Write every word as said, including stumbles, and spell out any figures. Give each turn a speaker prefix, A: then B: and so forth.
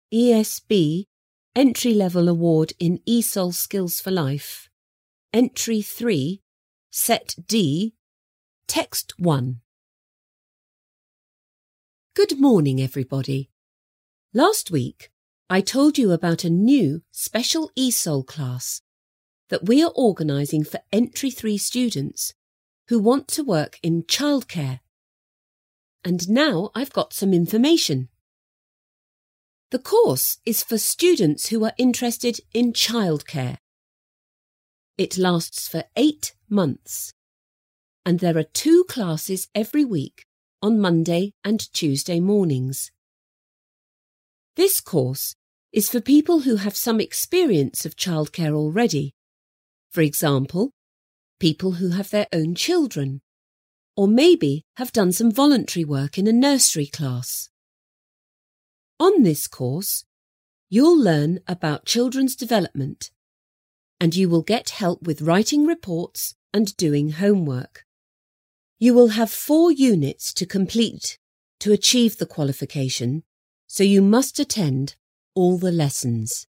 A: E S B Entry-Level Award in E S O L Skills for Life, Entry three, Set D, Text one. Good morning, everybody. Last week, I told you about a new special E S O L class that we are organising for Entry three students who want to work in childcare. And now I've got some information. The course is for students who are interested in childcare. It lasts for eight months, and there are two classes every week on Monday and Tuesday mornings. This course is for people who have some experience of childcare already. For example, people who have their own children, or maybe have done some voluntary work in a nursery class. On this course, you'll learn about children's development, and you will get help with writing reports and doing homework. You will have four units to complete to achieve the qualification, so you must attend all the lessons.